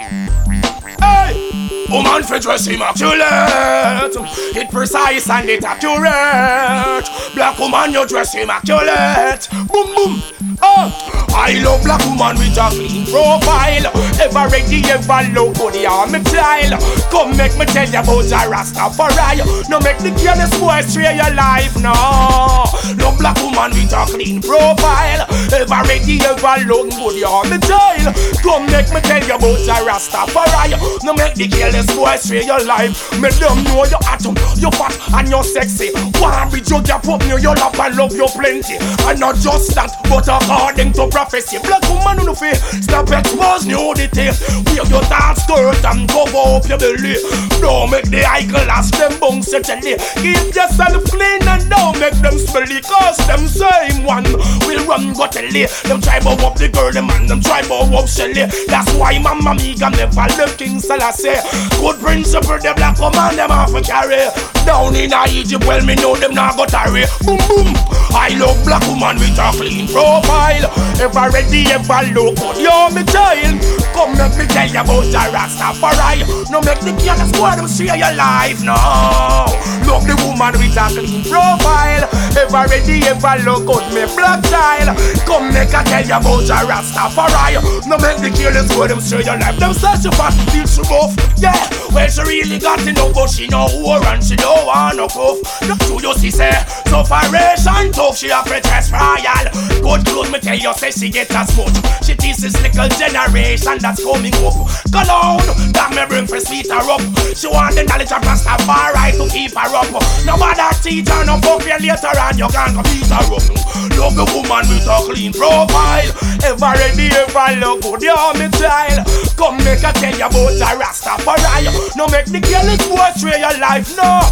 Hey! Woman for dress immaculate. It precise and it accurate. Black woman, you dress immaculate. Boom boom. I love black woman with a clean profile. Ever ready, ever look good, yeah, me child. Come make me tell you about a Rastafari. No make the careless boy stray your life, no. Love black woman with a clean profile. Ever ready, ever look good, yeah, me child. Come make me tell you about a Rastafari. No make the careless boy stray your life. Me them know you atom, you fat and you sexy. One be jug your pop, you love and love you plenty. And not just that, but according to prophecy, black woman on the face, stop expose nudity. Wear your dark skirt and cover up your belly. Don't make the eye glass them bones certainly. Keep yourself clean and don't make them smelly. Cause them same one will run gotally. Them try bow up the girl, them and them try bow up Shelly. That's why Mama Miga never left King Selassie. Good principle, the black woman them have to carry. Down in Egypt, well me know them not go tarry. Boom boom. I love black woman with a clean profile. Ever ready, ever look good, yo me child. Come make me tell you about a Rastafari. No make the careless boy them share your life, no. Love the woman with a clean profile. Ever ready, ever look good, me black child. Come make I tell you about a Rastafari. No make the careless boy them share your life. Them search for feel she rough, yeah. Well she really got enough, but she no whore and she don't want no puff. No true you see say, sufferation tough, she a pretest royal. Good clothes me tell you say she get as much. She teaches little generation that's coming up. Cologne, that me bring for sweet her up. She want the knowledge of Rastafari to keep her up. No matter teacher, no fuck you later on, you can't go beat her up. Love the woman with a clean profile. Ever ready, ever look good, you're me child. Come make I tell you about a Rastafari. No make the careless boy stray your life, no.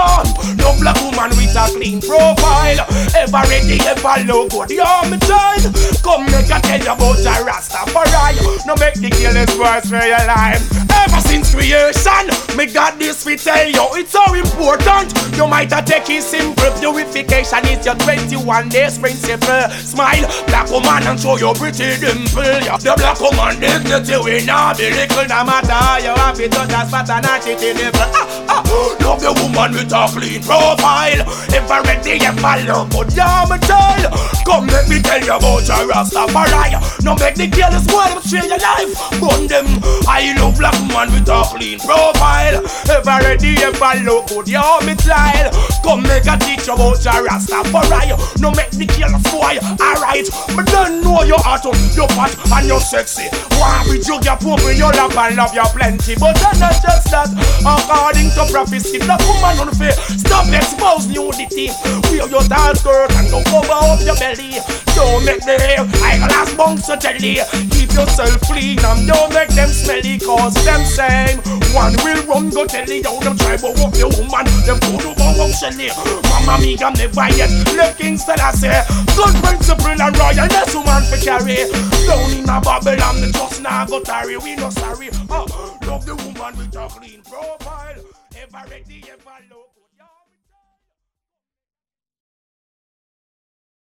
No black woman with a clean profile. Ever ready, ever look good, you're me child. Come make I tell you about a Rastafari. No make the careless boy stray your life. Ever since creation, me got this we tell you, it's so important. You might have take it simple. Purification is your 21 days principle. Smile, black woman, and show your pretty dimple. Yeah. The black woman dignity we not be little. No matter how you have it, just a spot and a chitty nipple. Love the woman with a clean profile. Ever ready, ever look good, yeah, my child. Come let me tell you about a Rastafari. No make the careless boy them stray your life. Burn them. I love black woman with a clean profile. Ever ready, ever look good, yeah, my child. Come make a teach you about a Rastafari. No make the careless boy, alright. But don't know your heart, you're fat and you're sexy. Why we jug your poop in your lap and love you plenty. But that's not just that. According to prophecy, black woman on the face, stop expose nudity. Wear your dark skirt and don't cover up your belly. Don't make the hair eyeglass bunks so jelly. Keep yourself clean and don't make them smelly. Cause them same one will run go tell you. Them try to walk the woman, them put over walk Shelly. Mama Miga never yet left King Selassie. Good principle and royalness woman for carry. Down in a Babylon, the just now go tarry. We no sorry. Love the woman with a clean profile. Ever ready, ever look.